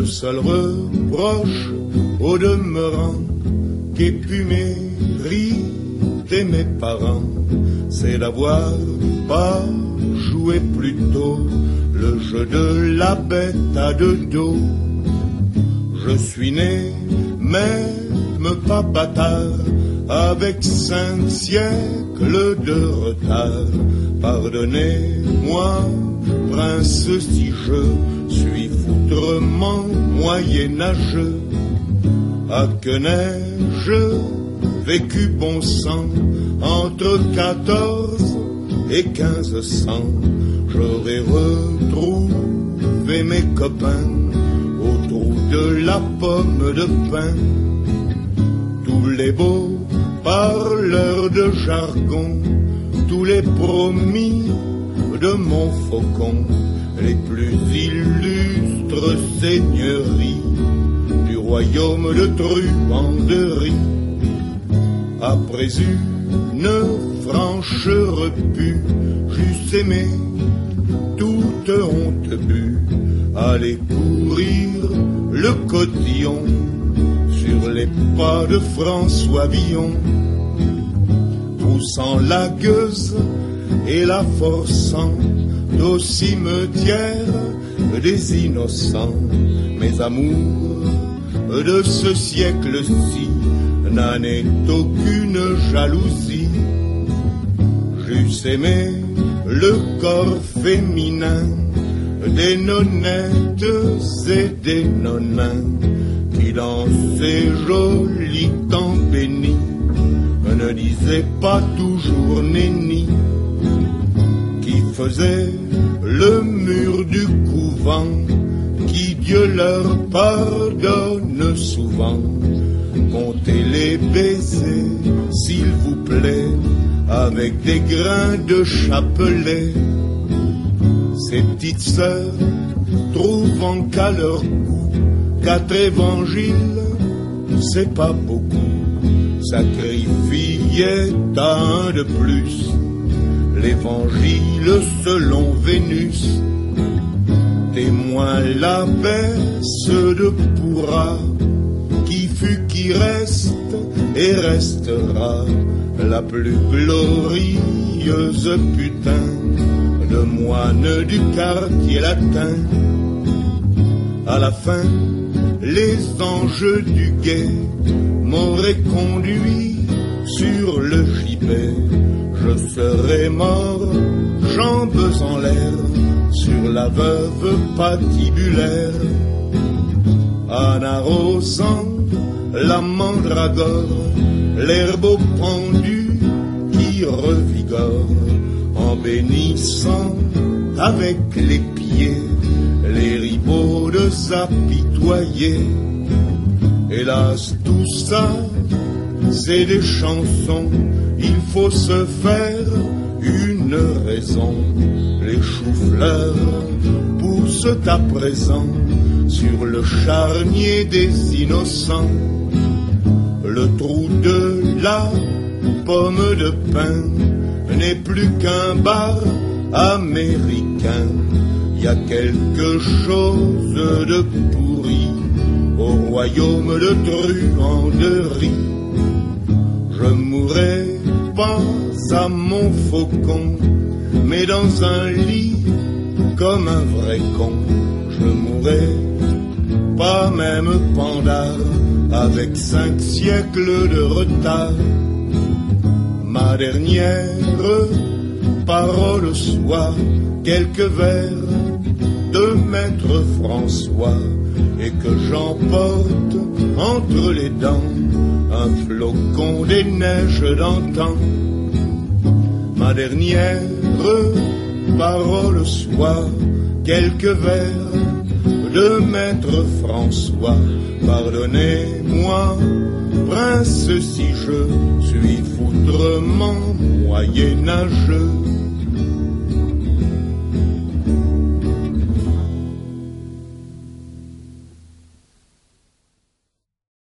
seul reproche au demeurant qu'ait pu mériter mes parents, c'est d'avoir pas joué plus tôt le jeu de la bête à deux dos. Je suis né, même pas bâtard, avec 5 siècles de retard. Pardonnez-moi, prince, si je suis foutrement moyenâgeux. À que n'ai-je vécu bon sang entre 14 et 1500. J'aurais retrouvé mes copains au trou de la pomme de pin. Tous les beaux parleurs de jargon, tous les promis de mon faucon, les plus illustres seigneuries du royaume de Truanderie. Après une franche repu, j'eusse aimé toute honte bue, aller courir le cotillon sur les pas de François Villon, poussant la gueuse et la forçant au cimetière des innocents. Mes amours de ce siècle-ci n'en est aucune jalousie. J'eusse aimé le corps féminin des nonnettes et des nonins qui dans ces jolis temps bénis ne disaient pas toujours nenni, qui faisaient le mur du couvent, qui Dieu leur pardonne souvent. Comptez les baisers, s'il vous plaît, avec des grains de chapelet. Ces petites sœurs trouvant qu'à leur goût 4 évangiles, c'est pas beaucoup, sacrifiait à un de plus l'évangile selon Vénus. Témoin la baisse de pourra, qui fut, qui reste et restera la plus glorieuse putain de moine du quartier latin. À la fin, les anges du guet m'auraient conduit sur le gibet. Je serais mort, jambes en l'air, sur la veuve patibulaire, en arrosant la mandragore, l'herbe au pendu qui revigore, en bénissant avec les pieds les ribaudes apitoyées. Hélas, tout ça, c'est des chansons, il faut se faire une raison. Les choux-fleurs poussent à présent sur le charnier des innocents. Le trou de la pomme de pin n'est plus qu'un bar américain. Y a quelque chose de pourri au royaume de Truanderie. Je mourrai pas à mon faucon, mais dans un lit comme un vrai con. Je mourrai pas même pendard, avec 5 siècles de retard. Ma dernière parole soit quelques vers de maître François, et que j'emporte entre les dents un flocon des neiges d'antan. Ma dernière parole soit quelques vers de maître François. Pardonnez-moi, prince, si je suis foutrement moyenâgeux.